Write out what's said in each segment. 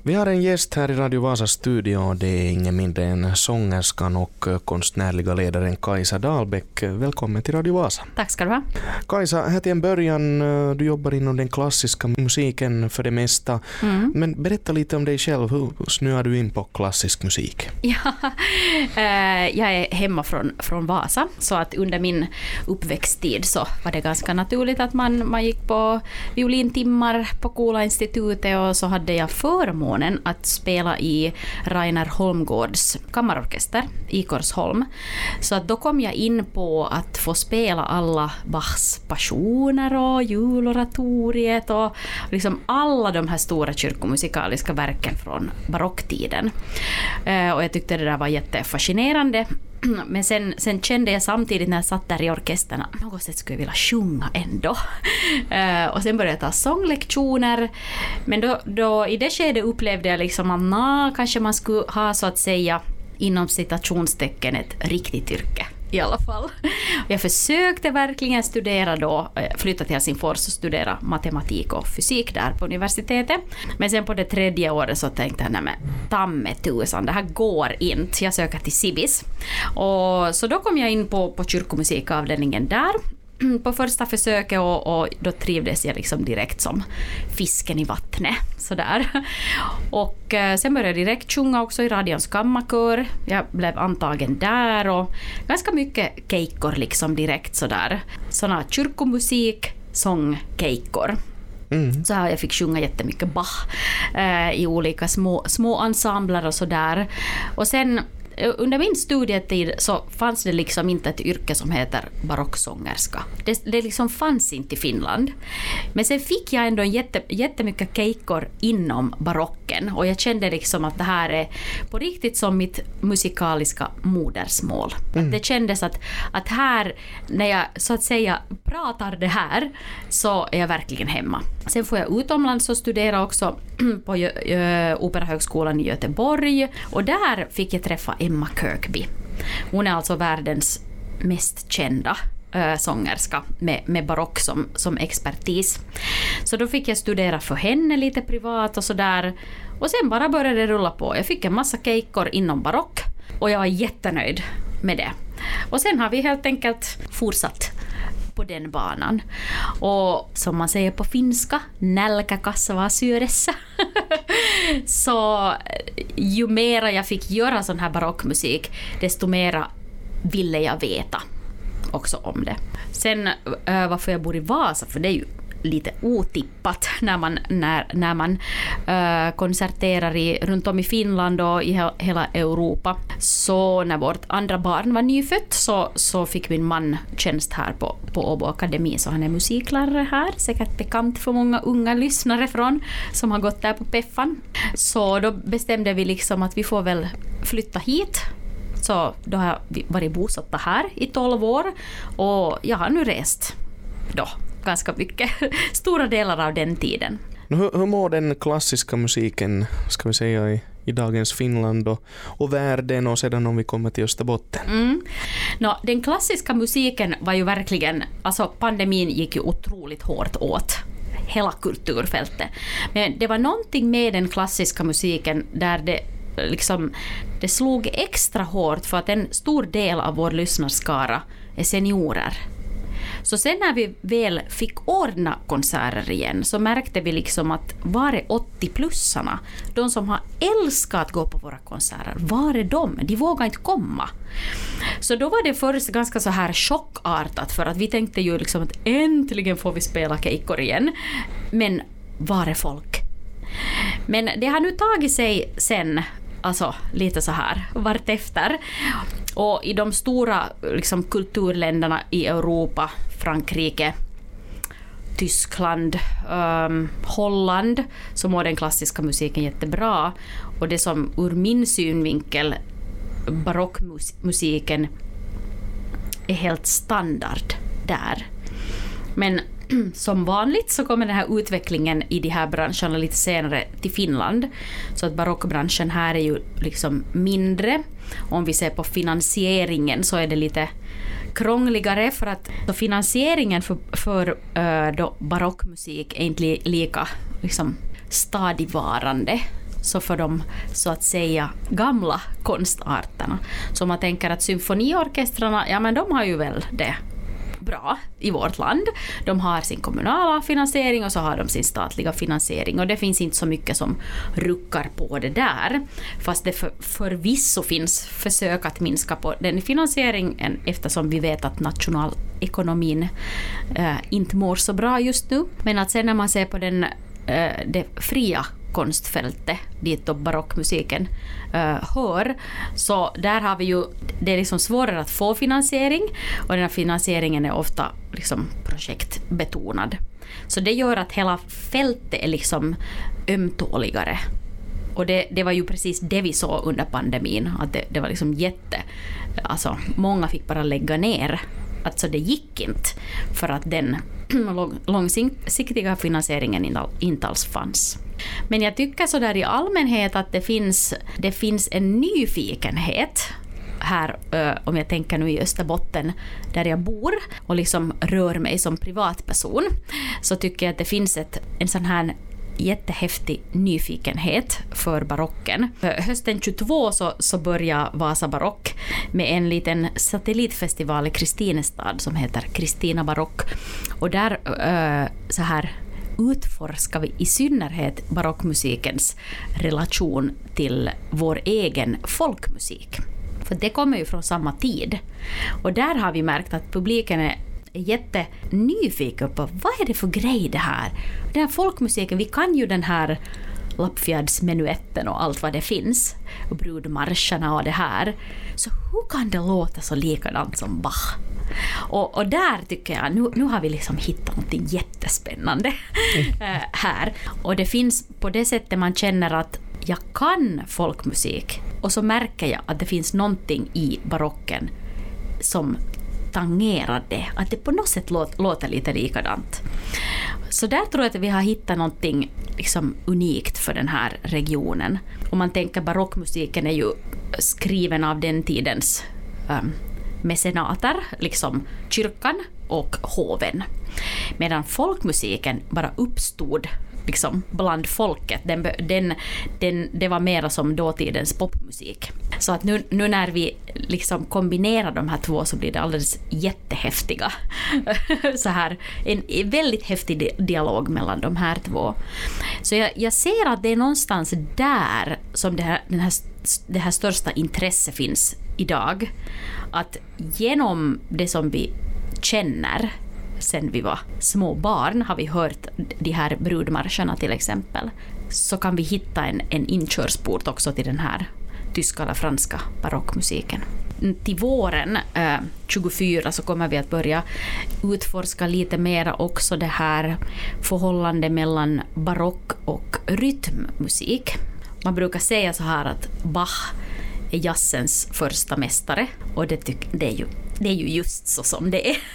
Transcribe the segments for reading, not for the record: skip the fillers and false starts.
Vi har en gäst här i Radio Vasas studio. Det är ingen mindre än sångerskan och konstnärliga ledaren Kajsa Dahlbäck. Välkommen till Radio Vasa. Tack ska du ha. Kajsa, här till en början, du jobbar inom den klassiska musiken för det mesta. Men berätta lite om dig själv. Hur snöar du in på klassisk musik? Ja, jag är hemma från Vasa, så att under min uppväxttid så var det ganska naturligt att man gick på violintimmar på Kola institutet, och så hade jag förmånen att spela i Rainer Holmgårds kammarorkester i Korsholm. Så att då kom jag in på att få spela alla Bachs passioner och juloratoriet och liksom alla de här stora kyrkomusikaliska verken från barocktiden. Och jag tyckte det där var jättefascinerande. Men sen kände jag samtidigt när jag satt där i orkestern att något sätt skulle jag vilja sjunga ändå. Och sen började jag ta sånglektioner. Men då i det skedet upplevde jag liksom att kanske man skulle ha, så att säga, inom citationstecken ett riktigt yrke i alla fall. Jag försökte verkligen studera då, flytta till Helsingfors och studera matematik och fysik där på universitetet. Men sen på det 3:e året så tänkte jag, nej men tamme tusan, det här går inte. Jag söker till Sibis. Och så då kom jag in på kyrkomusikavdelningen där på första försöket, och då trivdes jag liksom direkt som fisken i vattnet. Sådär. Och sen började jag direkt sjunga också i radions kammarkör. Jag blev antagen där, och ganska mycket keikkor liksom direkt sådär. Såna kyrkomusik, sång, keikkor. Så jag fick sjunga jättemycket Bach i olika små ensembler och sådär. Och sen under min studietid så fanns det liksom inte ett yrke som heter barocksångerska. Det liksom fanns inte i Finland. Men sen fick jag ändå jättemycket keikkor inom barocken, och jag kände liksom att det här är på riktigt som mitt musikaliska modersmål. Det kändes att här, när jag så att säga pratar det här, så är jag verkligen hemma. Sen får jag utomlands och studera också på Operahögskolan i Göteborg, och där fick jag träffa Emma Kirkby. Hon är alltså världens mest kända sångerska med barock som expertis. Så då fick jag studera för henne lite privat och sådär. Och sen bara började det rulla på. Jag fick en massa keikkor inom barock, och jag var jättenöjd med det. Och sen har vi helt enkelt fortsatt på den banan. Och som man säger på finska, nälkä kasvaa syödessä. Så ju mera jag fick göra sån här barockmusik, desto mera ville jag veta också om det. Sen varför jag bor i Vasa, för det är ju lite otippat när man konserterar runt om i Finland och i hela Europa. Så när vårt andra barn var nyfött så fick min man tjänst här på Åbo Akademi, så han är musiklärare här, säkert bekant för många unga lyssnare som har gått där på Peffan. Så då bestämde vi liksom att vi får väl flytta hit. Så då har jag varit bosatta här i 12 år, och jag har nu rest då ganska mycket, stora delar av den tiden. Hur mår den klassiska musiken, ska vi säga, i dagens Finland och världen, och sedan om vi kommer till Österbotten? Den klassiska musiken var ju verkligen, alltså pandemin gick ju otroligt hårt åt hela kulturfältet. Men det var någonting med den klassiska musiken där det slog extra hårt, för att en stor del av vår lyssnarskara är seniorer. Så sen när vi väl fick ordna konserter igen, så märkte vi liksom att var är 80-plussarna? De som har älskat att gå på våra konserter, var är de? De vågar inte komma. Så då var det först ganska så här chockartat, för att vi tänkte ju liksom att äntligen får vi spela keikkor igen. Men var är folk? Men det har nu tagit sig sen, alltså lite så här vart efter. Och i de stora liksom, kulturländerna i Europa, Frankrike, Tyskland, Holland, så mår den klassiska musiken jättebra. Och det som ur min synvinkel, barockmusiken, är helt standard där. Men som vanligt så kommer den här utvecklingen i de här branscherna lite senare till Finland. Så att barockbranschen här är ju liksom mindre. Om vi ser på finansieringen så är det lite krångligare, för att finansieringen för då barockmusik är inte lika liksom stadigvarande så för de så att säga gamla konstarterna. Så man tänker att symfoniorkestrarna, ja men de har ju väl det bra i vårt land. De har sin kommunala finansiering och så har de sin statliga finansiering, och det finns inte så mycket som ruckar på det där, fast det förvisso finns försök att minska på den finansieringen, eftersom vi vet att nationalekonomin inte mår så bra just nu. Men att sen när man ser på det fria konstfältet dit då barockmusiken hör, så där har vi ju, det är liksom svårare att få finansiering, och den här finansieringen är ofta liksom projektbetonad. Så det gör att hela fältet är liksom ömtåligare. Och det var ju precis det vi såg under pandemin, att det var liksom alltså många fick bara lägga ner. Alltså det gick inte för att den långsiktiga finansieringen inte alls fanns. Men jag tycker så där i allmänhet att det finns en nyfikenhet här, om jag tänker nu i Österbotten där jag bor och liksom rör mig som privatperson, så tycker jag att det finns en sån här jättehäftig nyfikenhet för barocken. Hösten 22 så börjar Vasa Barock med en liten satellitfestival i Kristinestad som heter Kristina Barock. Och där så här utforskar vi i synnerhet barockmusikens relation till vår egen folkmusik. För det kommer ju från samma tid. Och där har vi märkt att publiken är jättenyfiken på vad är det för grej det här. Den här folkmusiken, vi kan ju den här Lappfjärdsmenuetten och allt vad det finns. Och brudmarscherna och det här. Så hur kan det låta så likadant som Bach? Och där tycker jag, nu har vi liksom hittat något jättespännande här. Och det finns på det sättet man känner att jag kan folkmusik. Och så märker jag att det finns någonting i barocken som tangerar det. Att det på något sätt låter lite likadant. Så där tror jag att vi har hittat någonting liksom unikt för den här regionen. Om man tänker barockmusiken är ju skriven av den tidens mecenater, liksom kyrkan och hoven. Medan folkmusiken bara uppstod liksom bland folket. Det var mer som dåtidens popmusik. Så att nu när vi liksom kombinerar de här två så blir det alldeles jättehäftiga. Så här, en väldigt häftig dialog mellan de här två. Så jag ser att det är någonstans där som det här största intresse finns idag. Att genom det som vi känner sen vi var små barn har vi hört de här brudmarscherna till exempel, så kan vi hitta en inkörsport också till den här tyska eller franska barockmusiken. Till våren 24 så kommer vi att börja utforska lite mera också det här förhållandet mellan barock och rytmmusik. Man brukar säga så här att Bach är jazzens första mästare, och det är ju just så som det är.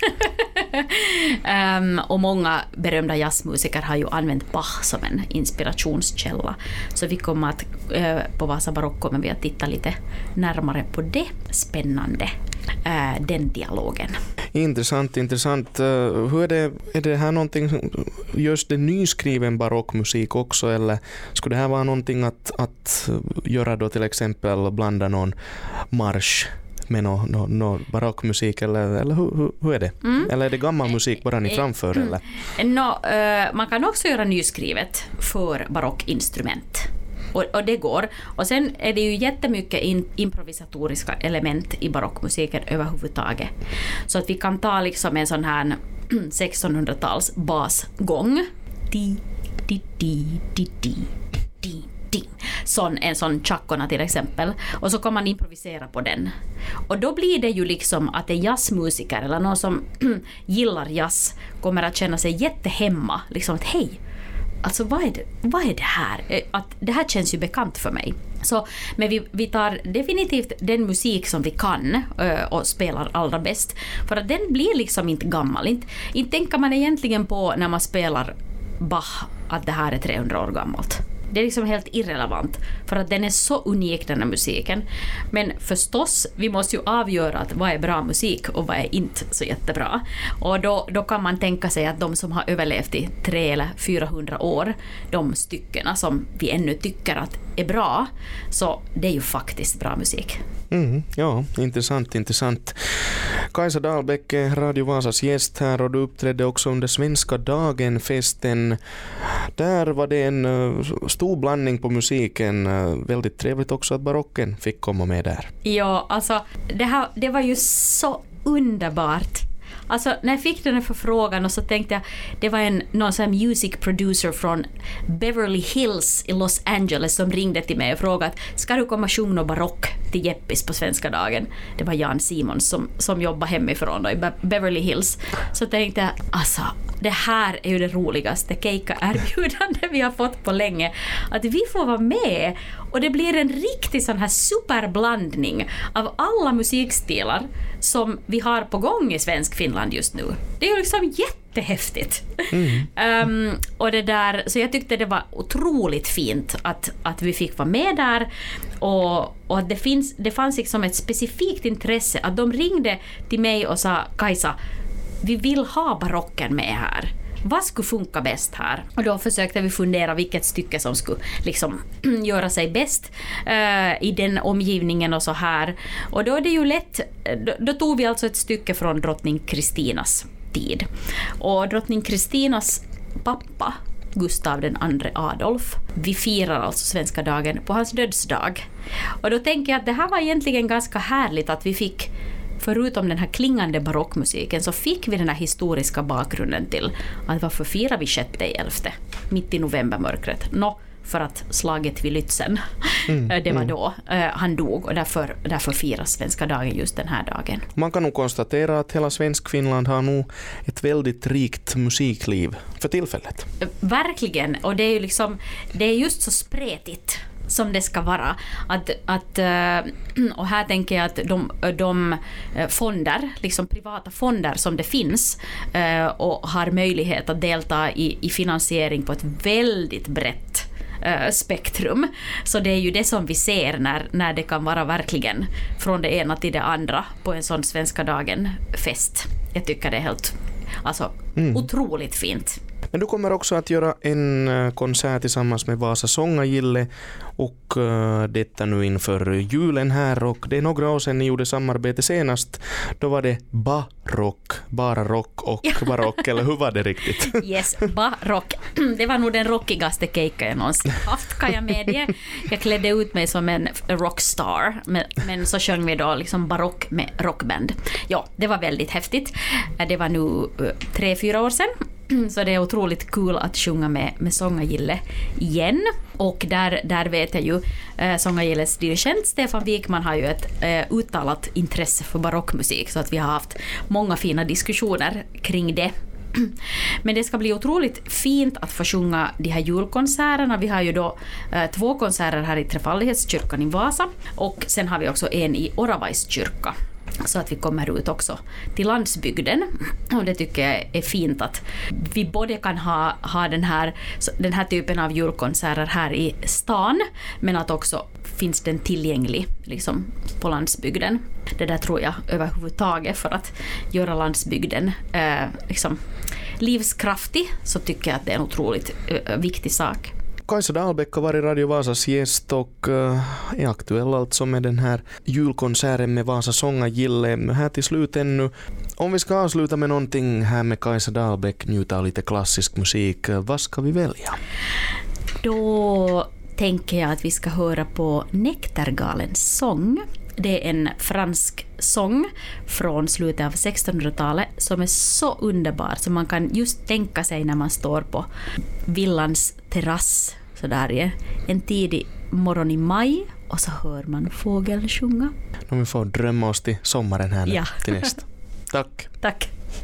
Och många berömda jazzmusiker har ju använt Bach som en inspirationskälla. Så vi kommer att på Vasa Barock kommer vi att titta lite närmare på det spännande, den dialogen. Intressant. Hur är det här någonting, görs det nyskriven barockmusik också, eller skulle det här vara någonting att göra då till exempel blanda någon marsch med någon barockmusik, eller hur är det? Eller är det gammal musik bara ni framför? Eller? Man kan också göra nyskrivet för barockinstrument. Och det går. Och sen är det ju jättemycket improvisatoriska element i barockmusiken överhuvudtaget. Så att vi kan ta liksom en sån här 1600-tals basgång. Di, di, di, di, di, di. En sån chacona till exempel, och så kan man improvisera på den, och då blir det ju liksom att en jazzmusiker eller någon som gillar jazz kommer att känna sig jättehemma, liksom att hej, alltså vad är det här, att det här känns ju bekant för mig. Så, men vi tar definitivt den musik som vi kan och spelar allra bäst, för att den blir liksom inte gammal. Inte tänker man egentligen på när man spelar Bach att det här är 300 år gammalt. det är liksom helt irrelevant för att den är så unik den här musiken. Men förstås, vi måste ju avgöra att vad är bra musik och vad är inte så jättebra. Och då kan man tänka sig att de som har överlevt i 300 eller 400 år, de styckena som vi ännu tycker att är bra, så det är ju faktiskt bra musik. Ja, intressant. Kajsa Dahlbeck är Radio Vasas gäst här och du uppträdde också under Svenska dagen-festen. Där var det en stor blandning på musiken. Väldigt trevligt också att barocken fick komma med där. Ja, alltså det var ju så underbart. Alltså när jag fick den här förfrågan och så tänkte jag, det var någon sån här music producer från Beverly Hills i Los Angeles som ringde till mig och frågade, ska du komma och sjunga barock till Jeppis på Svenska dagen? Det var Jan Simons som jobbar hemifrån då, i Beverly Hills. Så tänkte jag, alltså det här är ju det roligaste keikka-erbjudande vi har fått på länge. Att vi får vara med och det blir en riktig sån här superblandning av alla musikstilar som vi har på gång i svensk Finland just nu. Det är ju liksom jättehäftigt. Och det där, så jag tyckte det var otroligt fint att vi fick vara med där och att det fanns liksom ett specifikt intresse att de ringde till mig och sa, Kajsa, vi vill ha barocken med här. Vad skulle funka bäst här? Och då försökte vi fundera vilket stycke som skulle liksom göra sig bäst i den omgivningen och så här. Och då är det ju lätt, då tog vi alltså ett stycke från drottning Kristinas tid. Och drottning Kristinas pappa, Gustav II Adolf, vi firar alltså Svenska dagen på hans dödsdag. Och då tänker jag att det här var egentligen ganska härligt att vi fick, förutom den här klingande barockmusiken, så fick vi den här historiska bakgrunden till att varför firar vi 6/11 mitt i novembermörkret? För att slaget vid Lützen, det var då han dog och därför firas Svenska dagen just den här dagen. Man kan nog konstatera att hela svensk Finland har nog ett väldigt rikt musikliv för tillfället. Verkligen, och det är ju liksom, det är just så spretigt som det ska vara. Och här tänker jag att de fonder, liksom privata fonder som det finns och har möjlighet att delta i finansiering på ett väldigt brett spektrum. Så det är ju det som vi ser när det kan vara verkligen från det ena till det andra på en sån Svenska dagen-fest. Jag tycker det är helt otroligt fint. Men du kommer också att göra en konsert tillsammans med Vasa Sångagille och detta nu inför julen här, och det är några år sedan ni gjorde samarbete senast. Då var det barock, bara rock och barock, eller hur var det riktigt? Yes, barock. Det var nog den rockigaste keikka jag någonsin haft, kan jag medge. Jag klädde ut mig som en rockstar, men så sjöng vi då liksom barock med rockband. Ja, det var väldigt häftigt. Det var nu 3-4 år sedan. Så det är otroligt kul att sjunga med Sångagille igen. Och där vet jag ju Sångagilles dirigent Stefan Wikman har ju ett uttalat intresse för barockmusik, så att vi har haft många fina diskussioner kring det. Men det ska bli otroligt fint att få sjunga de här julkonserterna. Vi har ju då 2 konserter här i Trefaldighetskyrkan i Vasa, och sen har vi också en i Oravais kyrka. Så att vi kommer ut också till landsbygden. Och det tycker jag är fint att vi både kan ha den här typen av julkonserter här i stan, men att också finns den tillgänglig liksom på landsbygden. Det där tror jag överhuvudtaget, för att göra landsbygden liksom livskraftig, så tycker jag att det är en otroligt viktig sak. Kajsa Dahlbeck har varit Radio Vasas gäst och är aktuell alltså med den här julkonserten med Vasa Sångagille. Här till slut ännu, om vi ska avsluta med någonting här med Kajsa Dahlbeck, njuta av lite klassisk musik, vad ska vi välja? Då tänker jag att vi ska höra på Nektargalens sång. Det är en fransk sång från slutet av 1600-talet som är så underbar, så man kan just tänka sig när man står på villans terrass så där en tidig morgon i maj, och så hör man fågel sjunga. Om vi får drömma oss till sommaren här till nästa. Tack. Tack.